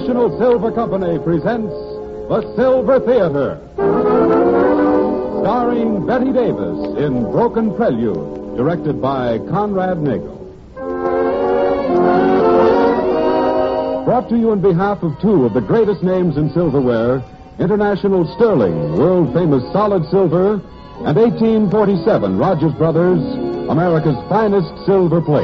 National Silver Company presents The Silver Theater, starring Betty Davis in Broken Prelude, directed by Conrad Nagel. Brought to you on behalf of two of the greatest names in silverware, International Sterling, world-famous solid silver, and 1847 Rogers Brothers, America's finest silver plate.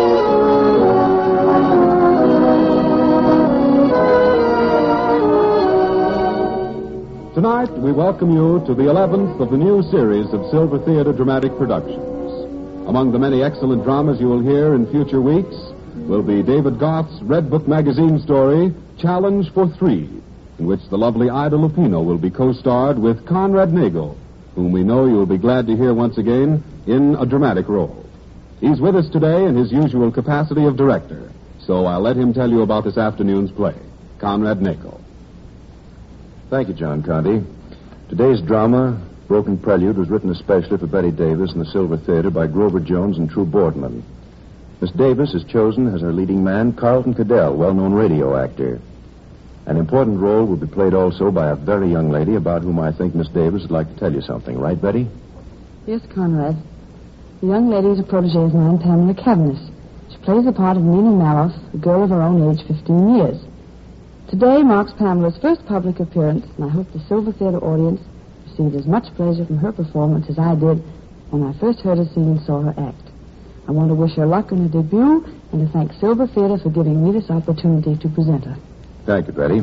Tonight, we welcome you to the 11th of the new series of Silver Theater dramatic productions. Among the many excellent dramas you will hear in future weeks will be David Gough's Red Book magazine story, Challenge for Three, in which the lovely Ida Lupino will be co-starred with Conrad Nagel, whom we know you will be glad to hear once again in a dramatic role. He's with us today in his usual capacity of director, so I'll let him tell you about this afternoon's play. Conrad Nagel. Thank you, John Conte. Today's drama, Broken Prelude, was written especially for Betty Davis in the Silver Theater by Grover Jones and True Boardman. Miss Davis has chosen as her leading man Carlton Cadell, well-known radio actor. An important role will be played also by a very young lady about whom I think Miss Davis would like to tell you something. Right, Betty? Yes, Conrad. The young lady is a protege of mine, Pamela Cavanis. She plays the part of Nina Maloff, a girl of her own age, 15 years. Today marks Pamela's first public appearance, and I hope the Silver Theater audience received as much pleasure from her performance as I did when I first heard her sing and saw her act. I want to wish her luck on her debut and to thank Silver Theater for giving me this opportunity to present her. Thank you, Betty.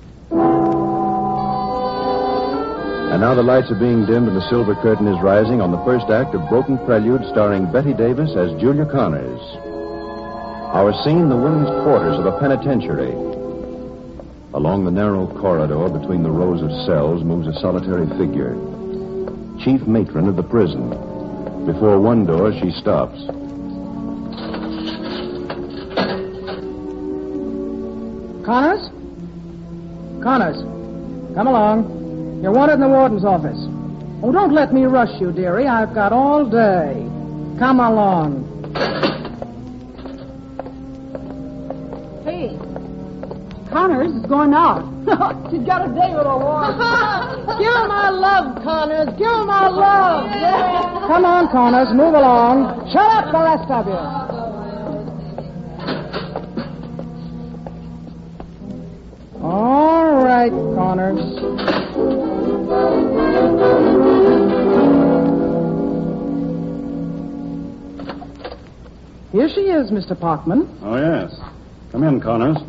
And now the lights are being dimmed and the silver curtain is rising on the first act of Broken Prelude, starring Betty Davis as Julia Connors. Our scene, the women's quarters of a penitentiary. Along the narrow corridor between the rows of cells moves a solitary figure. Chief matron of the prison. Before one door, she stops. Connors? Connors, come along. You're wanted in the warden's office. Oh, don't let me rush you, dearie. I've got all day. Come along. Hey, Connors is going out. She's got a date with a warden. Give her my love, Connors. Give her my love. Yeah. Come on, Connors. Move along. Shut up, the rest of you. All right, Connors. Here she is, Mr. Parkman. Oh, yes. Come in, Connors.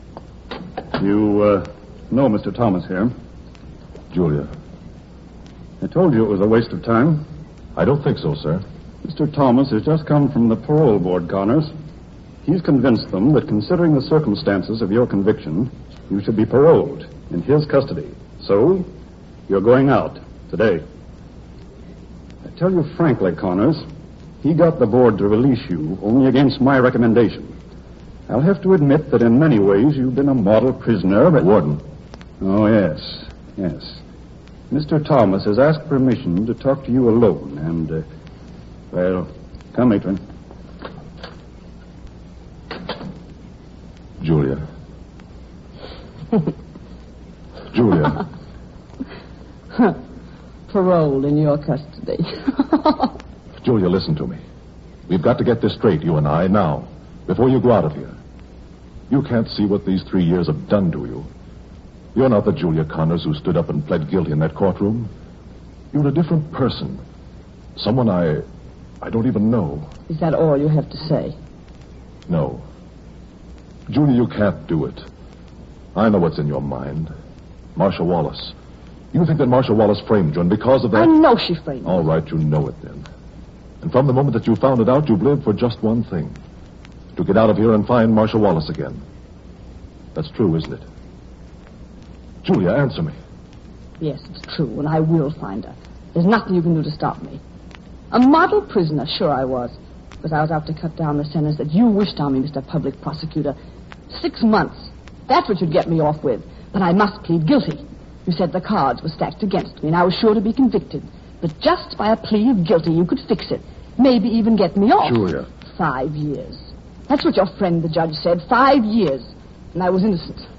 You, know Mr. Thomas here. Julia. I told you it was a waste of time. I don't think so, sir. Mr. Thomas has just come from the parole board, Connors. He's convinced them that considering the circumstances of your conviction, you should be paroled in his custody. So, you're going out today. I tell you frankly, Connors, he got the board to release you only against my recommendation. I'll have to admit that in many ways you've been a model prisoner, but... Warden. Oh, yes, yes. Mr. Thomas has asked permission to talk to you alone, and, well, come, matron. Julia. Julia. Paroled in your custody. Julia, listen to me. We've got to get this straight, you and I, now, before you go out of here. You can't see what these 3 years have done to you. You're not the Julia Connors who stood up and pled guilty in that courtroom. You're a different person. Someone I don't even know. Is that all you have to say? No. Julia, you can't do it. I know what's in your mind. Marcia Wallace. You think that Marcia Wallace framed you, and because of that... I know she framed me. All right, you know it then. And from the moment that you found it out, you've lived for just one thing. To get out of here and find Marcia Wallace again. That's true, isn't it? Julia, answer me. Yes, it's true, and I will find her. There's nothing you can do to stop me. A model prisoner, sure I was. Because I was out to cut down the sentence that you wished on me, Mr. Public Prosecutor. 6 months. That's what you'd get me off with. But I must plead guilty. You said the cards were stacked against me, and I was sure to be convicted. But just by a plea of guilty, you could fix it. Maybe even get me off. Julia. 5 years. That's what your friend, the judge, said. 5 years. And I was innocent.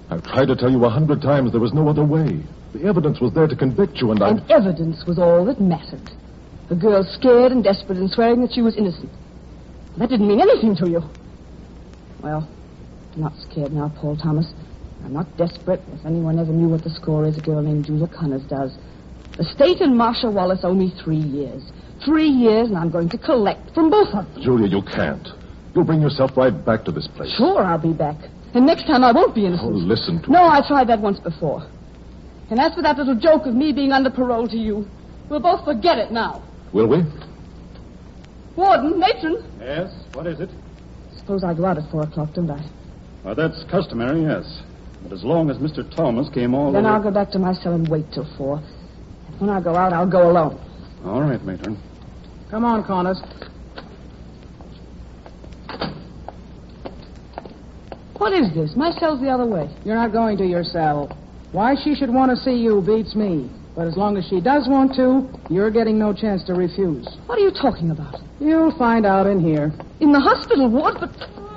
I've tried to tell you 100 times there was no other way. The evidence was there to convict you, and And evidence was all that mattered. The girl scared and desperate and swearing that she was innocent. That didn't mean anything to you. Well, I'm not scared now, Paul Thomas. I'm not desperate. If anyone ever knew what the score is, a girl named Julia Connors does. The state and Marcia Wallace owe me 3 years. 3 years, and I'm going to collect from both of them. Julia, you can't. You'll bring yourself right back to this place. Sure, I'll be back. And next time I won't be innocent. Oh, listen to No, me. I tried that once before. And as for that little joke of me being under parole to you, we'll both forget it now. Will we? Warden, matron. Yes, what is it? Suppose I go out at 4 o'clock, don't I? Well, that's customary, yes. But as long as Mr. Thomas came all Then over... I'll go back to my cell and wait till 4. And when I go out, I'll go alone. All right, Matron. Come on, Connors. What is this? My cell's the other way. You're not going to your cell. Why she should want to see you beats me. But as long as she does want to, you're getting no chance to refuse. What are you talking about? You'll find out in here. In the hospital ward, but...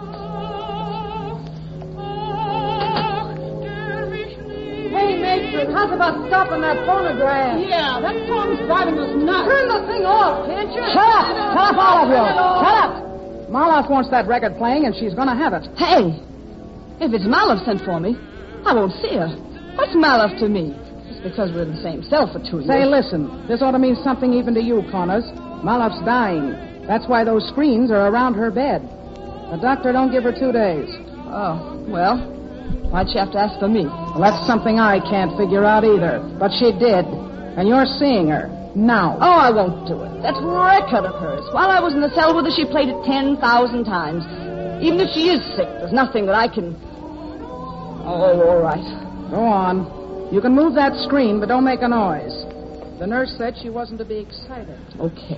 Hey, matron, how's about stopping that phonograph? Yeah, that song's driving us nuts. Turn the thing off, can't you? Shut up! Shut up, all of you! Shut up! Marloff wants that record playing, and she's going to have it. Hey, if it's Maloff sent for me, I won't see her. What's Maloff to me? Just because we're in the same cell for 2 years. Say, listen, this ought to mean something even to you, Connors. Maloff's dying. That's why those screens are around her bed. The doctor don't give her 2 days. Oh, well, why'd she have to ask for me? Well, that's something I can't figure out either. But she did. And you're seeing her. Now. Oh, I won't do it. That record of hers. While I was in the cell with her, she played it 10,000 times. Even if she is sick, there's nothing that I can... Oh, all right. Go on. You can move that screen, but don't make a noise. The nurse said she wasn't to be excited. Okay.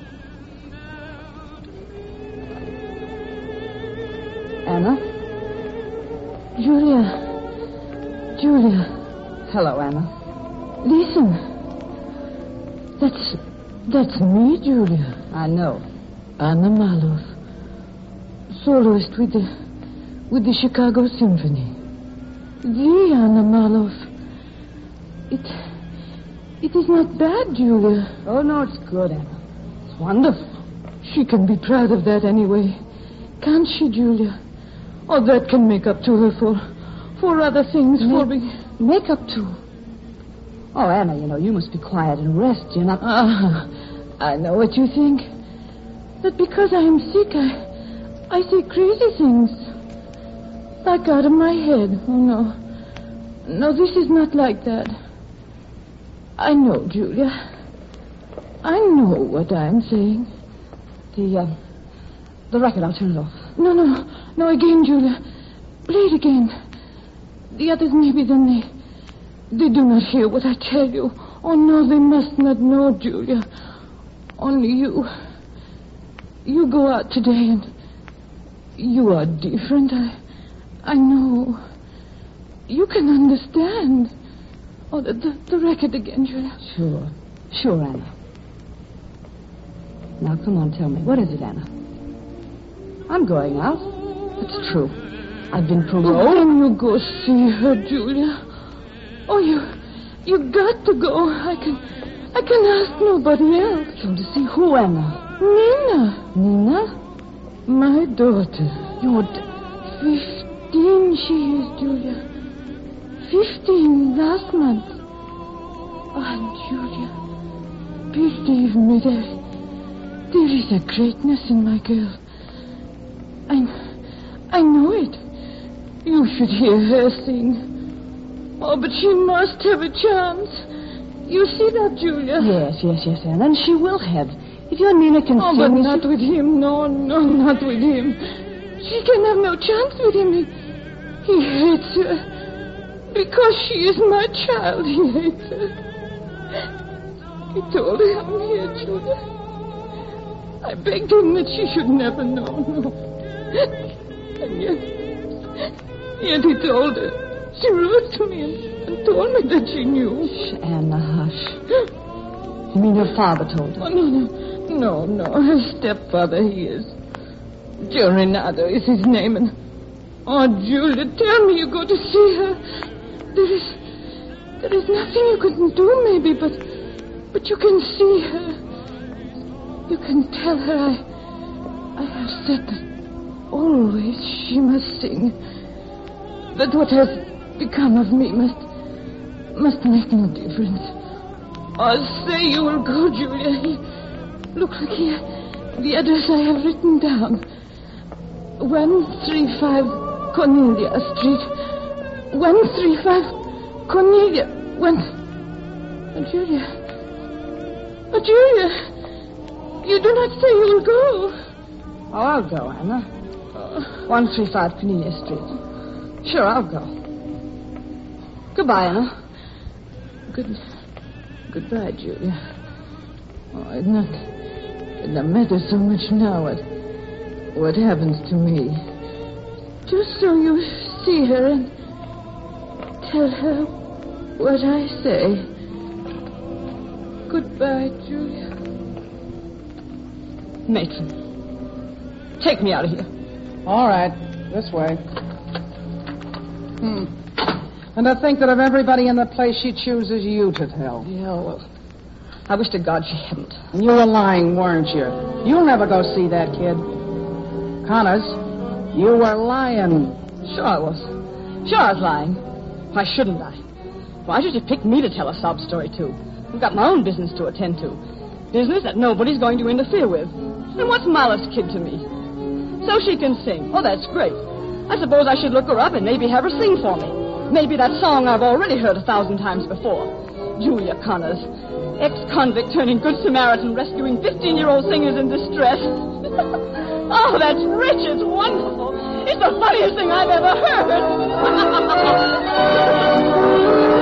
Anna? Julia. Hello, Anna. Listen. That's me, Julia. I know. Anna Maloff. Soloist with the Chicago Symphony. The Anna Maloff. It is not bad, Julia. Oh, no, it's good, Anna. It's wonderful. She can be proud of that anyway. Can't she, Julia? Or that can make up to her for other things, Make up to... Oh, Anna, you must be quiet and rest. You're not... I know what you think. That because I am sick, I say crazy things. Like out of my head. Oh, no. No, this is not like that. I know, Julia. I know what I am saying. The record, I'll turn it off. No, again, Julia. Play it again. The others maybe then they do not hear what I tell you. Oh, no, they must not know, Julia. Only you. You go out today and you are different. I know. You can understand. Oh, the record again, Julia. Sure, Anna. Now, come on, tell me. What is it, Anna? I'm going out. It's true. I've been paroled. Oh, can you go see her, Julia? Oh, you got to go. I can ask nobody else. Going to see who, Anna? Nina. Nina? My daughter. Your 15 she is, Julia. 15 last month. Oh, Julia, believe me, there is a greatness in my girl. I know it. You should hear her sing. Oh, but she must have a chance. You see that, Julia? Yes, Anna, and she will have. If your Nina can sing... but not with him. No, not with him. She can have no chance with him. He hates her. Because she is my child, he hates her. He told her I'm here, Julia. I begged him that she should never know. No. And yet he told her. She wrote to me and told me that she knew. Shh, Anna, hush. You mean your father told her? Oh, no. Her stepfather, he is. Joe Renato is his name. And... Oh, Julia, tell me you go to see her. There is nothing you can do, maybe, but you can see her. You can tell her I have said that always she must sing. That what has become of me must make no difference. I'll say you will go, Julia. Look here. The address I have written down. 135 Cornelia Street. 135 Cornelia. Julia. Oh, Julia. You do not say you will go. Oh, I'll go, Anna. 135 Cornelia Street. Sure, I'll go. Goodbye, Anna. Goodbye, Julia. Oh, it doesn't matter so much now what happens to me. Just so you see her and tell her what I say. Goodbye, Julia. Matron, take me out of here. All right. This way. And to think that of everybody in the place, she chooses you to tell. Yeah, well, I wish to God she hadn't. You were lying, weren't you? You'll never go see that kid. Connors, you were lying. Sure I was. Sure I was lying. Why shouldn't I? Why should you pick me to tell a sob story to? I've got my own business to attend to. Business that nobody's going to interfere with. And what's Molly's kid to me? So she can sing. Oh, that's great. I suppose I should look her up and maybe have her sing for me. Maybe that song I've already heard 1,000 times before. Julia Connors, ex-convict turning good Samaritan, rescuing 15-year-old singers in distress. Oh, that's rich. It's wonderful. It's the funniest thing I've ever heard.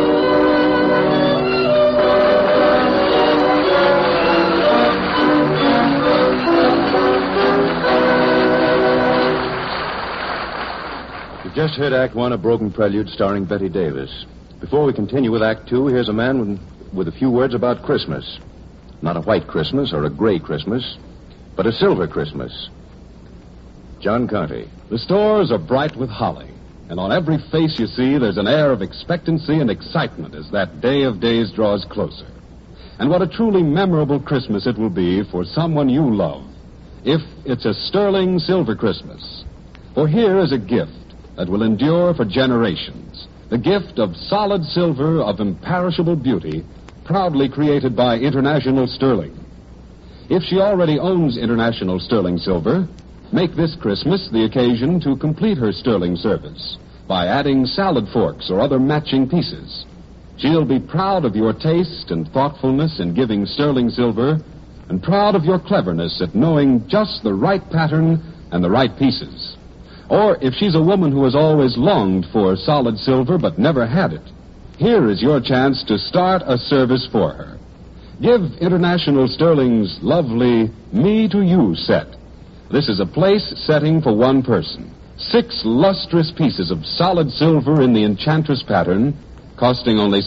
You've just heard Act One of Broken Prelude starring Betty Davis. Before we continue with Act Two, here's a man with a few words about Christmas. Not a white Christmas or a gray Christmas, but a silver Christmas. John Conte. The stores are bright with holly, and on every face you see there's an air of expectancy and excitement as that day of days draws closer. And what a truly memorable Christmas it will be for someone you love, if it's a sterling silver Christmas. For here is a gift that will endure for generations. The gift of solid silver of imperishable beauty, proudly created by International Sterling. If she already owns International Sterling Silver, make this Christmas the occasion to complete her sterling service by adding salad forks or other matching pieces. She'll be proud of your taste and thoughtfulness in giving sterling silver, and proud of your cleverness at knowing just the right pattern and the right pieces. Or if she's a woman who has always longed for solid silver but never had it, here is your chance to start a service for her. Give International Sterling's lovely Me to You set. This is a place setting for one person. 6 lustrous pieces of solid silver in the Enchantress pattern, costing only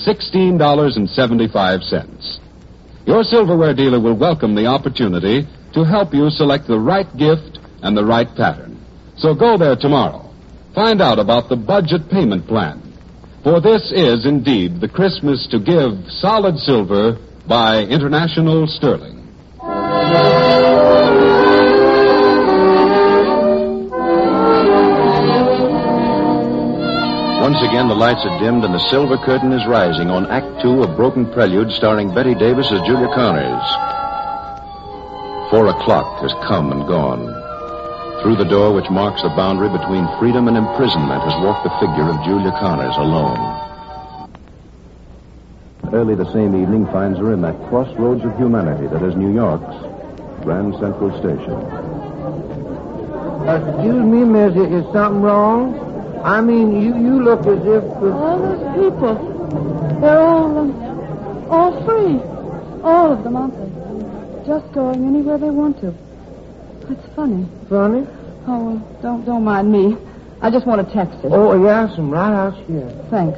$16.75. Your silverware dealer will welcome the opportunity to help you select the right gift and the right pattern. So go there tomorrow. Find out about the budget payment plan. For this is indeed the Christmas to give solid silver by International Sterling. Once again, the lights are dimmed and the silver curtain is rising on Act Two of Broken Prelude starring Betty Davis as Julia Connors. 4 o'clock has come and gone. Through the door which marks the boundary between freedom and imprisonment has walked the figure of Julia Connors alone. Early the same evening finds her in that crossroads of humanity that is New York's Grand Central Station. Excuse me, miss, is something wrong? I mean, you look as if... All those people, they're all free. All of them, aren't they? Just going anywhere they want to. It's funny. Funny? Oh, well, don't mind me. I just want a taxi. Oh, yes, I'm right out here. Thanks.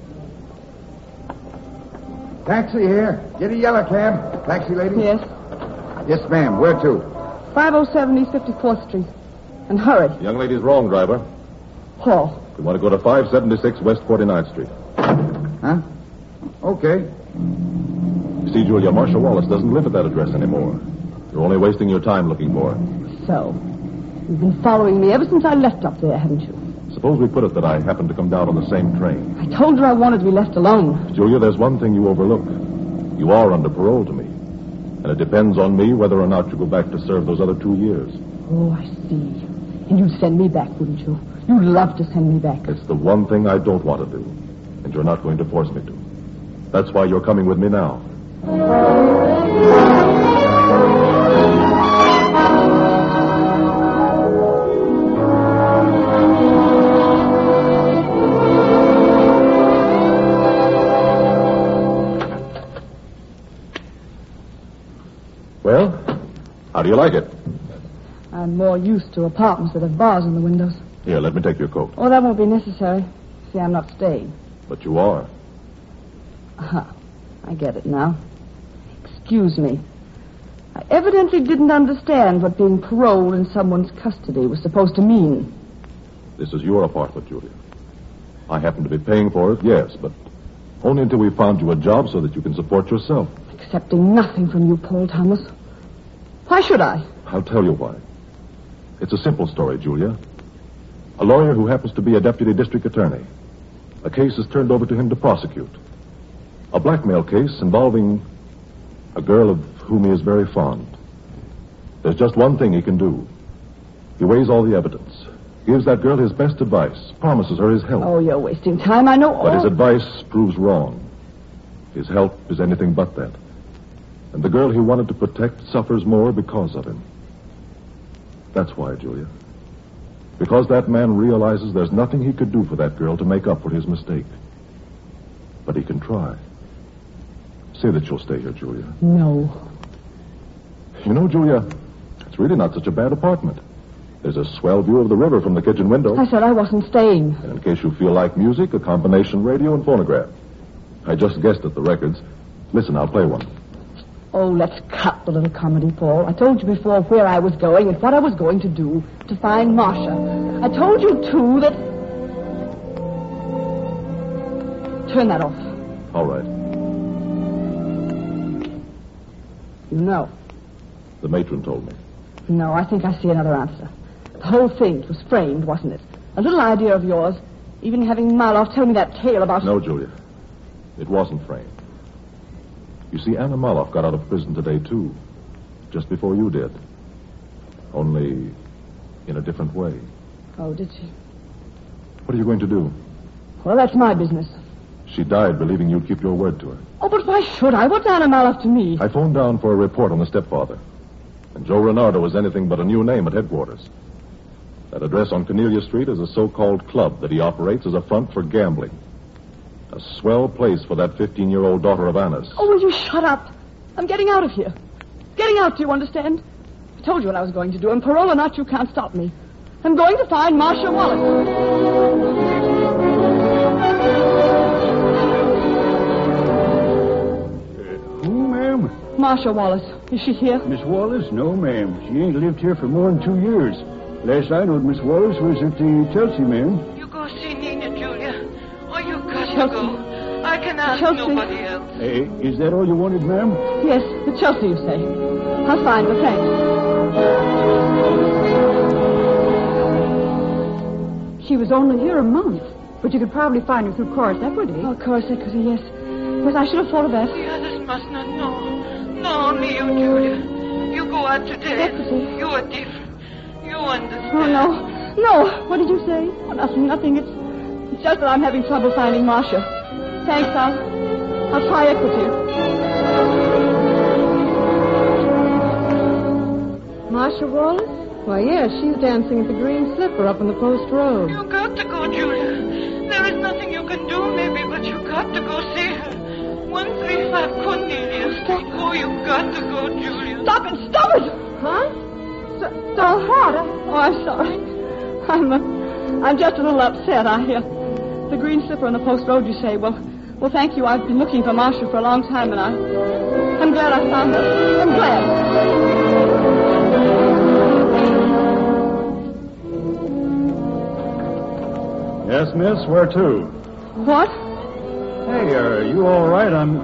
Taxi here. Get a yellow cab. Taxi lady? Yes. Yes, ma'am. Where to? 507 East 54th Street. And hurry. Young lady's wrong, driver. Oh. You want to go to 576 West 49th Street. Huh? Okay. You see, Julia, Marcia Wallace doesn't live at that address anymore. You're only wasting your time looking for her. So, you've been following me ever since I left up there, haven't you? Suppose we put it that I happened to come down on the same train. I told her I wanted to be left alone. Julia, there's one thing you overlook. You are under parole to me. And it depends on me whether or not you go back to serve those other 2 years. Oh, I see. And you'd send me back, wouldn't you? You'd love to send me back. It's the one thing I don't want to do. And you're not going to force me to. That's why you're coming with me now. Well, how do you like it? I'm more used to apartments that have bars in the windows. Here, let me take your coat. Oh, that won't be necessary. See, I'm not staying. But you are. I get it now. Excuse me. I evidently didn't understand what being paroled in someone's custody was supposed to mean. This is your apartment, Julia. I happen to be paying for it, yes, but only until we found you a job so that you can support yourself. Accepting nothing from you, Paul Thomas. Why should I? I'll tell you why. It's a simple story, Julia. A lawyer who happens to be a deputy district attorney. A case is turned over to him to prosecute. A blackmail case involving a girl of whom he is very fond. There's just one thing he can do. He weighs all the evidence, gives that girl his best advice, promises her his help. Oh, you're wasting time. I know all... But his advice proves wrong. His help is anything but that. And the girl he wanted to protect suffers more because of him. That's why, Julia. Because that man realizes there's nothing he could do for that girl to make up for his mistake. But he can try. Say that you'll stay here, Julia. No. You know, Julia, it's really not such a bad apartment. There's a swell view of the river from the kitchen window. I said I wasn't staying. And in case you feel like music, a combination radio and phonograph. I just guessed at the records. Listen, I'll play one. Oh, let's cut the little comedy, Paul. I told you before where I was going and what I was going to do to find Marcia. I told you, too, that... Turn that off. All right. You know. The matron told me. No, I think I see another answer. The whole thing was framed, wasn't it? A little idea of yours, even having Marloff tell me that tale about... No, Julia. It wasn't framed. You see, Anna Marloff got out of prison today, too. Just before you did. Only in a different way. Oh, did she? What are you going to do? Well, that's my business. She died believing you'd keep your word to her. Oh, but why should I? What's Anna Marloff to me? I phoned down for a report on the stepfather. And Joe Renardo was anything but a new name at headquarters. That address on Cornelia Street is a so-called club that he operates as a front for gambling. A swell place for that 15-year-old daughter of Anna's. Oh, will you shut up? I'm getting out of here. Getting out, do you understand? I told you what I was going to do, and parole or not, you can't stop me. I'm going to find Marcia Wallace. Who, ma'am? Marcia Wallace. Is she here? Miss Wallace? No, ma'am. She ain't lived here for more than 2 years. Last I knowed, Miss Wallace was at the Chelsea, ma'am. You go see Nina, Julia. Oh, you got to go. I can ask nobody else. Hey, is that all you wanted, ma'am? Yes, the Chelsea, you say. I'll find her, thanks. She was only here a month, but you could probably find her through Chorus Equity. Oh, Chorus Equity, yes. But I should have thought of that. The others must not know. No, only you, Julia. You go out today. Equity. You are different. You understand. Oh, no. No. What did you say? Oh, nothing. It's just that I'm having trouble finding Marcia. Thanks, I'll try Equity. Marcia Wallace? Why, yes, she's dancing at the Green Slipper up on the Post Road. You got to go, Julia. There is nothing you can do, maybe, but you got to go see her. 135 Cornelia Street. Oh, you got to go, Julia. Stop it! Huh? So what? Oh, I'm sorry. I'm just a little upset. The Green Slipper on the Post Road, you say. Well, thank you. I've been looking for Marcia for a long time, and I'm glad I found her. I'm glad. Yes, miss, where to? What? Hey, are you all right? I'm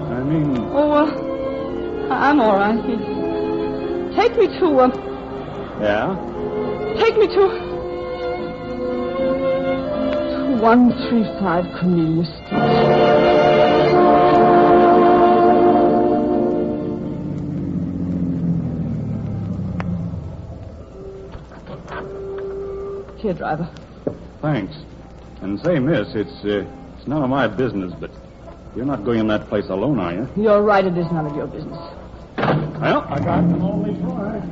all right. Take me to, Yeah? Take me to 135 Cornelia Street. Here, driver. Thanks. And say, miss, it's none of my business, but you're not going in that place alone, are you? You're right, it is none of your business. Well, I got to only try.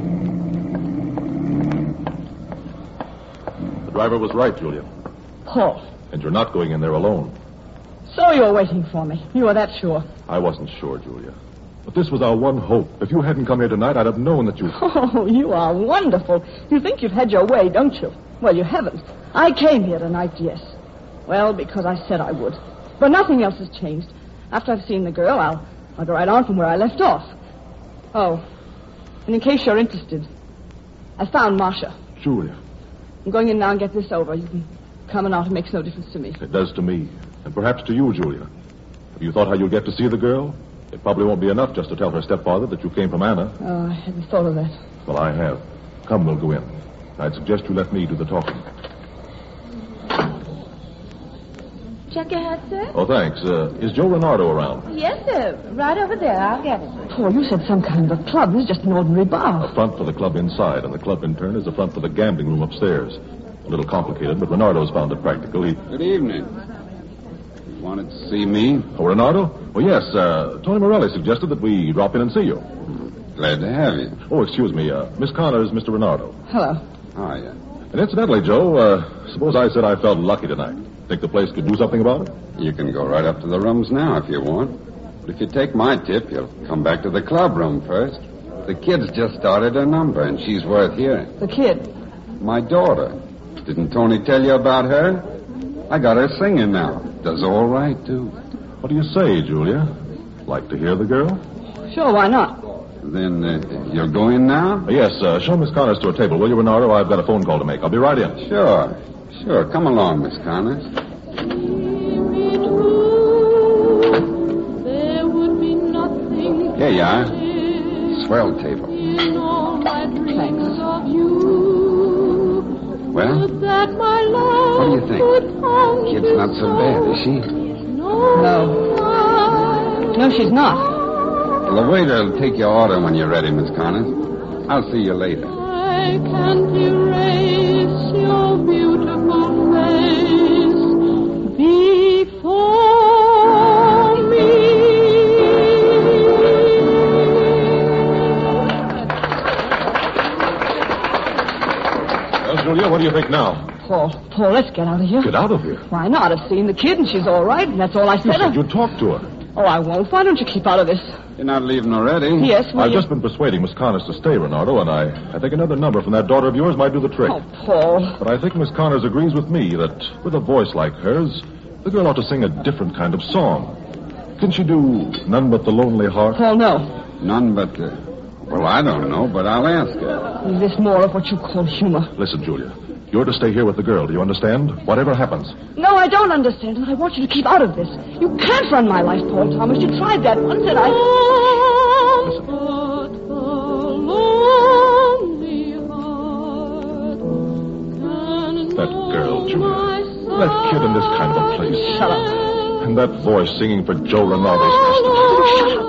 The driver was right, Julia. Paul. And you're not going in there alone. So you're waiting for me. You were that sure. I wasn't sure, Julia. But this was our one hope. If you hadn't come here tonight, I'd have known that you... Oh, you are wonderful. You think you've had your way, don't you? Well, you haven't. I came here tonight, yes. Well, because I said I would. But nothing else has changed. After I've seen the girl, I'll go right on from where I left off. Oh, and in case you're interested, I found Marcia. Julia. I'm going in now and get this over. You can come and out. It makes no difference to me. It does to me. And perhaps to you, Julia. Have you thought how you'll get to see the girl? It probably won't be enough just to tell her stepfather that you came from Anna. Oh, I hadn't thought of that. Well, I have. Come, we'll go in. I'd suggest you let me do the talking. Check your hat, sir? Oh, thanks. Is Joe Renardo around? Yes, sir. Right over there. I'll get it. Paul, you said some kind of a club. This is just an ordinary bar. A front for the club inside, and the club in turn is a front for the gambling room upstairs. A little complicated, but Renardo's found it practical. Good evening. You wanted to see me? Oh, Renardo? Oh, yes. Tony Morelli suggested that we drop in and see you. Glad to have you. Oh, excuse me. Miss Connors, Mr. Renardo. Hello. How yeah. And incidentally, Joe, suppose I said I felt lucky tonight. Think the place could do something about it? You can go right up to the rooms now if you want. But if you take my tip, you'll come back to the club room first. The kid's just started her number, and she's worth hearing. The kid? My daughter. Didn't Tony tell you about her? I got her singing now. Does all right, too. What do you say, Julia? Like to hear the girl? Sure, why not? Then you're going now? Yes, show Miss Connors to her table, will you, Renardo? I've got a phone call to make. I'll be right in. Sure. Come along, Miss Connors. Here you are. Swell table. Thanks. Well, what do you think? Kid's not so bad, is she? No, she's not. Well, the waiter will take your order when you're ready, Miss Connors. I'll see you later. I can't erase your beautiful face before me. Well, Julia, what do you think now? Paul, let's get out of here. Get out of here? Why not? I've seen the kid and she's all right, and that's all I said. You said you'd talk to her. Oh, I won't. Why don't you keep out of this? You're not leaving already? Yes, I've just been persuading Miss Connors to stay, Renardo, and I think another number from that daughter of yours might do the trick. Oh, Paul. But I think Miss Connors agrees with me that with a voice like hers, the girl ought to sing a different kind of song. Can she do None But the Lonely Heart? Paul, no. None but well, I don't know, but I'll ask her. Is this more of what you call humor? Listen, Julia. You're to stay here with the girl. Do you understand? Whatever happens. No, I don't understand, and I want you to keep out of this. You can't run my life, Paul Thomas. You tried that once, and I... Listen. That girl, Julia. That kid in this kind of a place. Shut up. And that voice singing for Joe Renardo's customer. Shut up.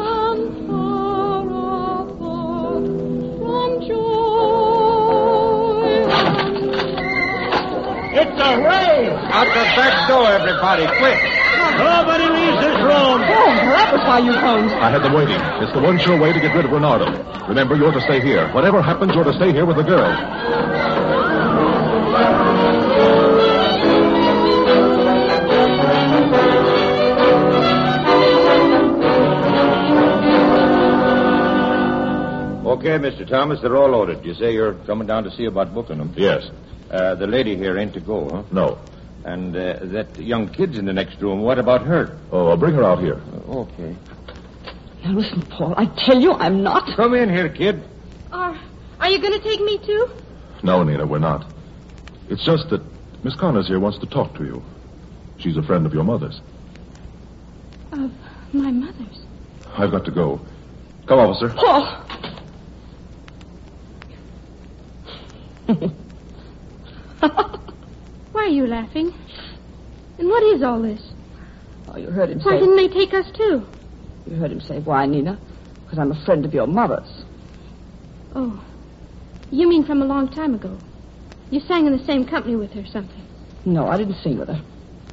It's a raid! Out the back door, everybody, quick! Nobody leaves this room! Oh, that was why you phoned. I had them waiting. It's the one sure way to get rid of Renardo. Remember, you're to stay here. Whatever happens, you're to stay here with the girl. Okay, Mr. Thomas, they're all loaded. You say you're coming down to see about booking them? Yes. The lady here ain't to go, huh? No. And that young kid's in the next room. What about her? Oh, I'll bring her out here. Okay. Now, listen, Paul, I tell you I'm not. Come in here, kid. Are you going to take me, too? No, Nina, we're not. It's just that Miss Connors here wants to talk to you. She's a friend of your mother's. Of my mother's. I've got to go. Come, officer. Paul! Why are you laughing? And what is all this? Oh, you heard him say... Why didn't they take us, too? You heard him say, why, Nina? Because I'm a friend of your mother's. Oh. You mean from a long time ago? You sang in the same company with her or something? No, I didn't sing with her.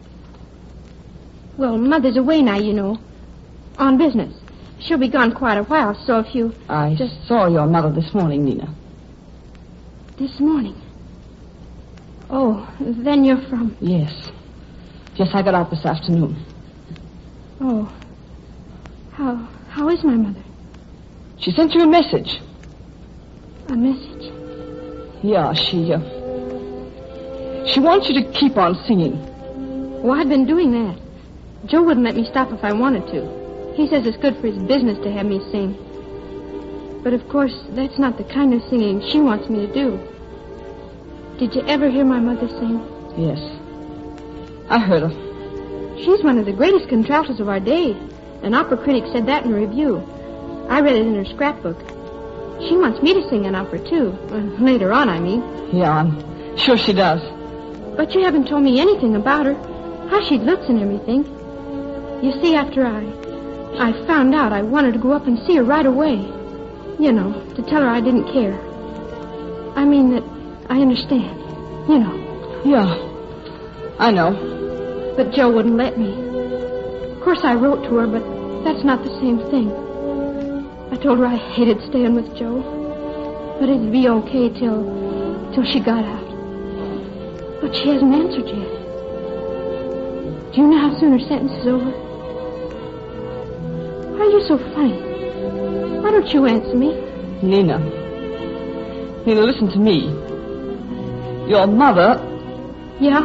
Well, Mother's away now, you know. On business. She'll be gone quite a while, so if you... I saw your mother this morning, Nina. This morning? Oh, then you're from... Yes. Yes, I got out this afternoon. Oh. How is my mother? She sent you a message. A message? Yeah, she wants you to keep on singing. Well, I've been doing that. Joe wouldn't let me stop if I wanted to. He says it's good for his business to have me sing. But, of course, that's not the kind of singing she wants me to do. Did you ever hear my mother sing? Yes. I heard her. She's one of the greatest contraltos of our day. An opera critic said that in a review. I read it in her scrapbook. She wants me to sing an opera, too. Later on, I mean. Yeah, I'm sure she does. But you haven't told me anything about her. How she looks and everything. You see, after I found out, I wanted to go up and see her right away. You know, to tell her I didn't care. I mean that I understand. You know. Yeah, I know. But Joe wouldn't let me. Of course, I wrote to her, but that's not the same thing. I told her I hated staying with Joe. But it'd be okay till she got out. But she hasn't answered yet. Do you know how soon her sentence is over? Why are you so funny? Why don't you answer me? Nina, listen to me. Your mother... Yeah?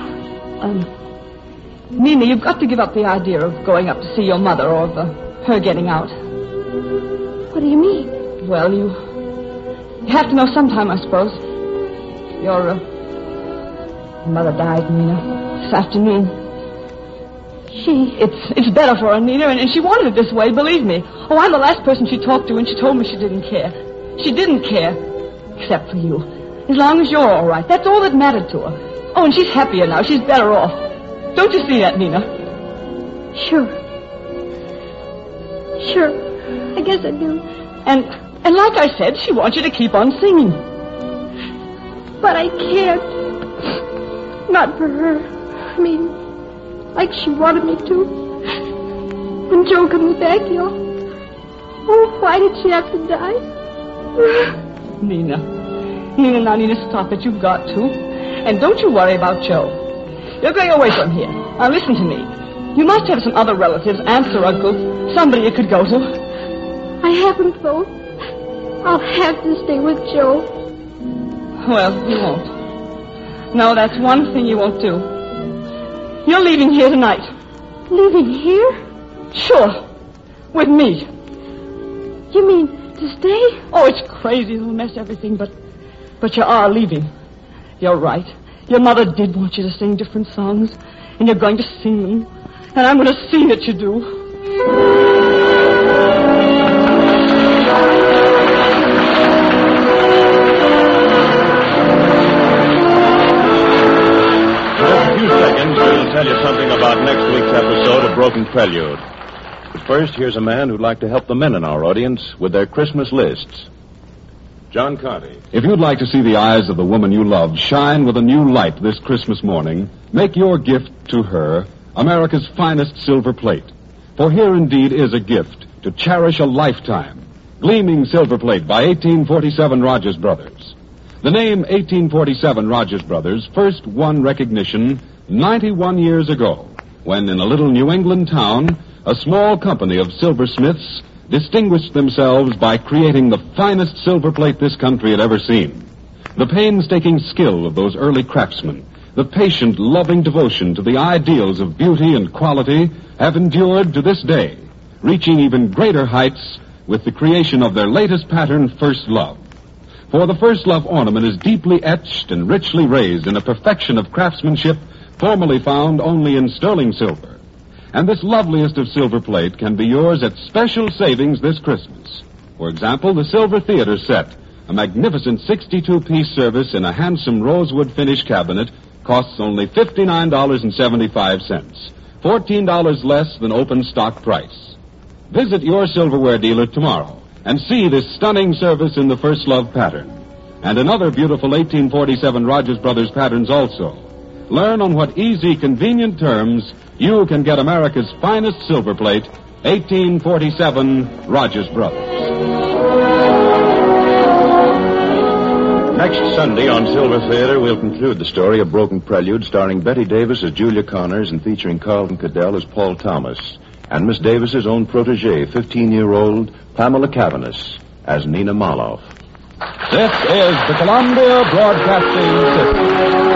Nina, you've got to give up the idea of going up to see your mother or of her getting out. What do you mean? Well, you have to know sometime, I suppose. Your mother died, Nina, this afternoon. It's better for her, Nina, and she wanted it this way, believe me. Oh, I'm the last person she talked to, and she told me she didn't care. She didn't care, except for you. As long as you're all right, that's all that mattered to her. Oh, and she's happier now. She's better off. Don't you see that, Nina? Sure. I guess I do. And like I said, she wants you to keep on singing. But I can't. Not for her. I mean, like she wanted me to. When Joe comes back, Oh, why did she have to die? Nina, stop it. You've got to. And don't you worry about Joe. You're going away from here. Now, listen to me. You must have some other relatives, aunts or uncles, somebody you could go to. I haven't, though. I'll have to stay with Joe. Well, you won't. No, that's one thing you won't do. You're leaving here tonight. Leaving here? Sure. With me. You mean to stay? Oh, it's crazy. It'll mess everything, but you are leaving. You're right. Your mother did want you to sing different songs, and you're going to sing them, and I'm going to see that you do. We'll tell you something about next week's episode of Broken Prelude. But first, here's a man who'd like to help the men in our audience with their Christmas lists. John Conte. If you'd like to see the eyes of the woman you love shine with a new light this Christmas morning, make your gift to her America's finest silver plate. For here indeed is a gift to cherish a lifetime. Gleaming silver plate by 1847 Rogers Brothers. The name 1847 Rogers Brothers first won recognition 91 years ago, when in a little New England town, a small company of silversmiths distinguished themselves by creating the finest silver plate this country had ever seen. The painstaking skill of those early craftsmen, the patient, loving devotion to the ideals of beauty and quality have endured to this day, reaching even greater heights with the creation of their latest pattern, First Love. For the First Love ornament is deeply etched and richly raised in a perfection of craftsmanship formerly found only in sterling silver. And this loveliest of silver plate can be yours at special savings this Christmas. For example, the Silver Theater set, a magnificent 62-piece service in a handsome rosewood finish cabinet, costs only $59.75, $14 less than open stock price. Visit your silverware dealer tomorrow and see this stunning service in the First Love pattern. And another beautiful 1847 Rogers Brothers patterns also. Learn on what easy, convenient terms you can get America's finest silver plate, 1847 Rogers Brothers. Next Sunday on Silver Theater, we'll conclude the story of Broken Prelude, starring Betty Davis as Julia Connors and featuring Carlton Cadell as Paul Thomas, and Miss Davis's own protege, 15-year-old Pamela Cavanis, as Nina Maloff. This is the Columbia Broadcasting System.